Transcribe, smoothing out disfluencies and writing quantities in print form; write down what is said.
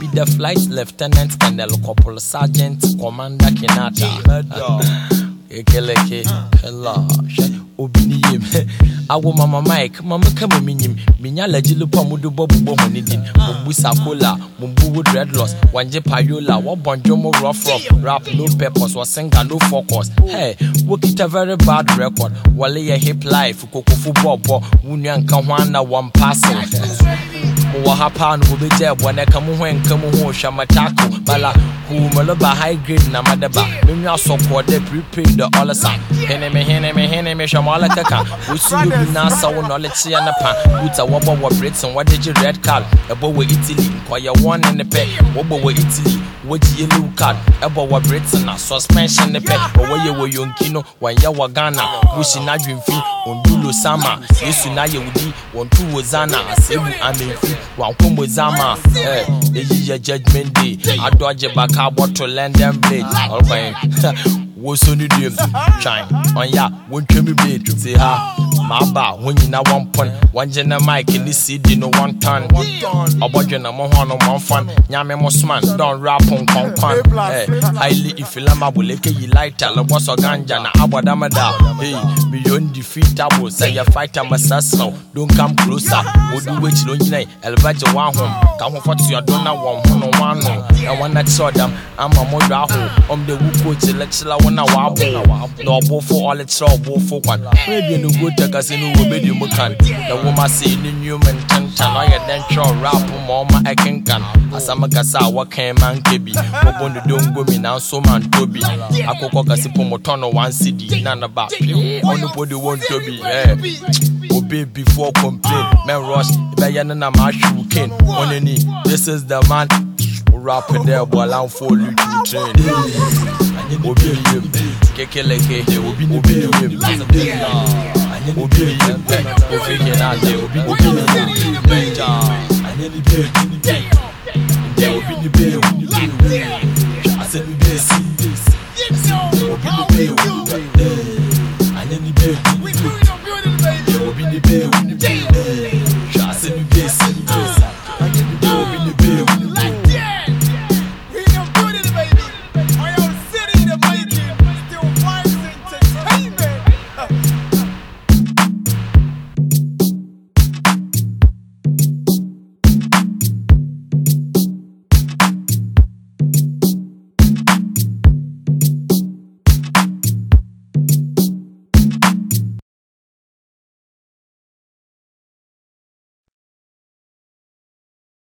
be the flight lieutenant, Colonel Corporal Sergeant, Commander Kinata. Ekeleke, hello, Obiniyim. Awo mama Mike, mama come minim, Minya Legilu Pamudu Bobu Bomonidin, Mumbu Sakola, Mumbu Dreadlocks, Wanje Payola, what Bonjomo rough rap, no peppers, was singer, no focus. Hey, work it a very bad record. Wale a hip life, Kokofu Bobo, Wunyan Kawana, one passing. Wahapa no be there when I come when come home Shamatako Bala who Malaba high grade na madaba when you so called they prepaid the all sa heneme Shamala Kaka we see you nasa knowledge and a pan with a wobble what Brits and what did you red card about Italy quite one in the pay wobble Italy what yellow card about what Brits and a suspension the pay or where you were young kino when you were Ghana wishing I dream fee on Dulu Sama yes you now you would want to Wazana Sebu Amen Wankumbo Zama, the judgment day. I dodge a back out to land and blade. All right, what's on the dream? Shine on ya, won't you be blade to say ha? Maba, when you now 1 point, 1 general mic in this city, no 1 ton. About your number 1 on 1 fun, Yame Mosman, don't rap on Conquan. Highly if you lama will make you light, tell a boss or ganja, Abadamada. Hey, beyond defeat, I will say a fighter, Massasno, don't come closer. Would you wait long night? Elvaja one home, come for your donor 1 and one that saw them. I'm a modaho, the Wuko to lecture 1 hour. No, both for all it's all, both for one. Maybe no good casino will be the Mukan. The woman say the Newman Tantan, I then show rap mama I can. As a Macasa, what came man kebi, Obon the don't go me now, so man Toby. I could cock a sipomotono 1 CD, none about anybody want to be. Obey before complain, man rush, Bayana Mashu King, on any. This is the man. Rapper there while I'm for you to train. Obey him, Kekeleke, they will be the baby. Obey him, if you can out there, obey him. There will be the baby. I said, we see this. Obey the baby.